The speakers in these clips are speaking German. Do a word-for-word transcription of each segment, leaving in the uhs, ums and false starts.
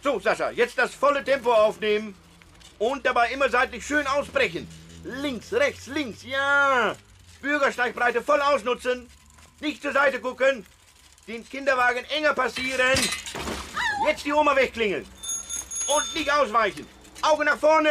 So, Sascha, jetzt das volle Tempo aufnehmen. Und dabei immer seitlich schön ausbrechen. Links, rechts, links, ja. Bürgersteigbreite voll ausnutzen. Nicht zur Seite gucken. Den Kinderwagen enger passieren. Jetzt die Oma wegklingeln. Und nicht ausweichen. Auge nach vorne.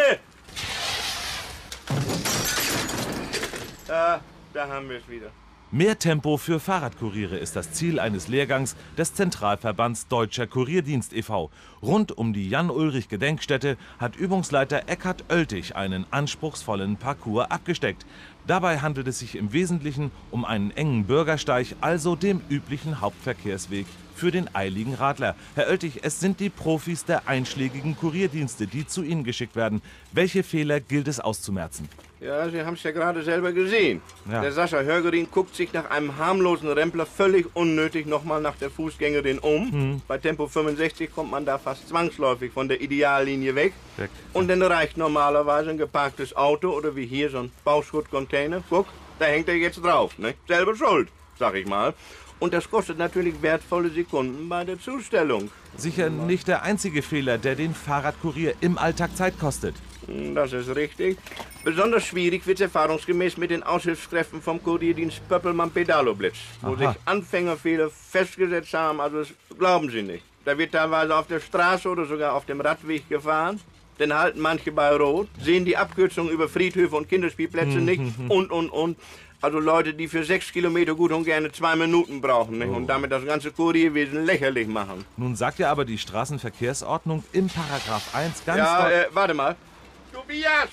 Da, da haben wir es wieder. Mehr Tempo für Fahrradkuriere ist das Ziel eines Lehrgangs des Zentralverbands Deutscher Kurierdienst e V Rund um die Jan-Ulrich-Gedenkstätte hat Übungsleiter Eckhard Oeltig einen anspruchsvollen Parcours abgesteckt. Dabei handelt es sich im Wesentlichen um einen engen Bürgersteig, also dem üblichen Hauptverkehrsweg für den eiligen Radler. Herr Oeltig, es sind die Profis der einschlägigen Kurierdienste, die zu Ihnen geschickt werden. Welche Fehler gilt es auszumerzen? Ja, Sie haben es ja gerade selber gesehen. Ja. Der Sascha Hörgerin guckt sich nach einem harmlosen Rempler völlig unnötig nochmal nach der Fußgängerin um. Hm. Bei Tempo fünfundsechzig kommt man da fast zwangsläufig von der Ideallinie weg. Weg. Und dann reicht normalerweise ein geparktes Auto oder wie hier so ein Bauschuttcontainer. Guck, da hängt er jetzt drauf. Ne? Selber schuld, sag ich mal. Und das kostet natürlich wertvolle Sekunden bei der Zustellung. Sicher nicht der einzige Fehler, der den Fahrradkurier im Alltag Zeit kostet. Das ist richtig. Besonders schwierig wird es erfahrungsgemäß mit den Aushilfskräften vom Kurierdienst Pöppelmann-Pedalo-Blitz, wo Aha. sich Anfängerfehler festgesetzt haben. Also das glauben Sie nicht. Da wird teilweise auf der Straße oder sogar auf dem Radweg gefahren. Dann halten manche bei Rot, sehen die Abkürzung über Friedhöfe und Kinderspielplätze nicht und, und, und. Also Leute, die für sechs Kilometer gut und gerne zwei Minuten brauchen, nicht? Oh. Und damit das ganze Kurierwesen lächerlich machen. Nun sagt ja aber die Straßenverkehrsordnung im Paragraph eins ganz Ja, deutlich... äh, warte mal. Tobias,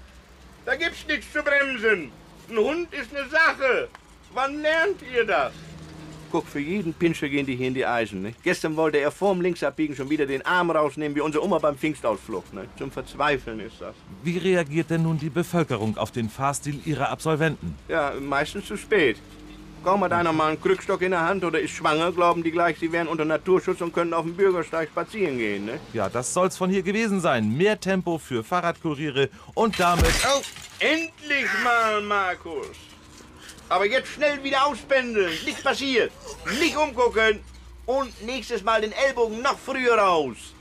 da gibt's nichts zu bremsen. Ein Hund ist eine Sache. Wann lernt ihr das? Guck, für jeden Pinscher gehen die hier in die Eisen. Ne? Gestern wollte er vorm Linksabbiegen schon wieder den Arm rausnehmen, wie unsere Oma beim Pfingstausflug. Ne? Zum Verzweifeln ist das. Wie reagiert denn nun die Bevölkerung auf den Fahrstil ihrer Absolventen? Ja, meistens zu spät. Kaum hat einer mal einen Krückstock in der Hand oder ist schwanger, glauben die gleich, sie wären unter Naturschutz und könnten auf dem Bürgersteig spazieren gehen. Ne? Ja, das soll's von hier gewesen sein. Mehr Tempo für Fahrradkuriere und damit... Oh, endlich mal, Markus. Aber jetzt schnell wieder auspendeln. Nichts passiert. Nicht umgucken. Und nächstes Mal den Ellbogen noch früher raus.